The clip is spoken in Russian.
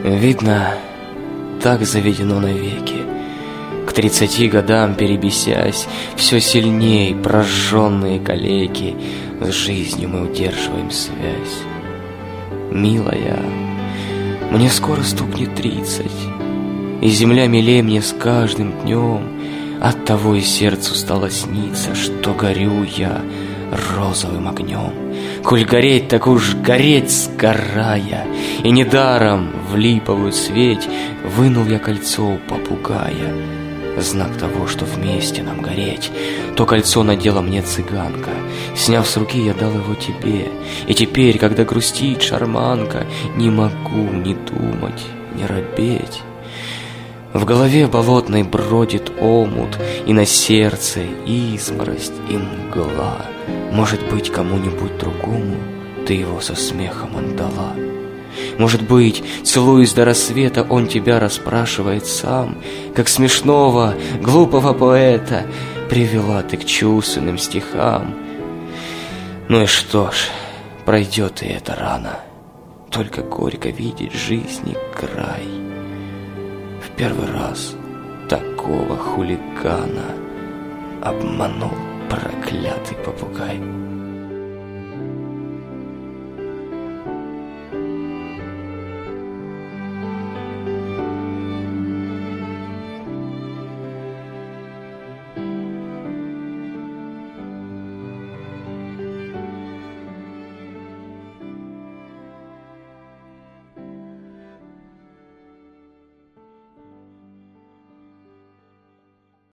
Видно, так заведено навеки. К 30 годам перебесясь, все сильней прожженные калеки, с жизнью мы удерживаем связь. Милая, мне скоро стукнет 30, и земля милее мне с каждым днем. Оттого и сердцу стало сниться, что горю я розовым огнем. Коль гореть, так уж гореть сгорая, и недаром в липовую светь вынул я кольцо у попугая. Знак того, что вместе нам гореть. То кольцо надела мне цыганка. Сняв с руки, я дал его тебе. И теперь, когда грустит шарманка, не могу ни думать, ни робеть. В голове болотной бродит омут, и на сердце изморость и мгла. Может быть, кому-нибудь другому ты его со смехом отдала. Может быть, целуясь до рассвета, он тебя расспрашивает сам, как смешного, глупого поэта привела ты к чувственным стихам. Ну и что ж, пройдет и это рано. Только горько видеть жизни край. В первый раз такого хулигана обманул проклятый попугай.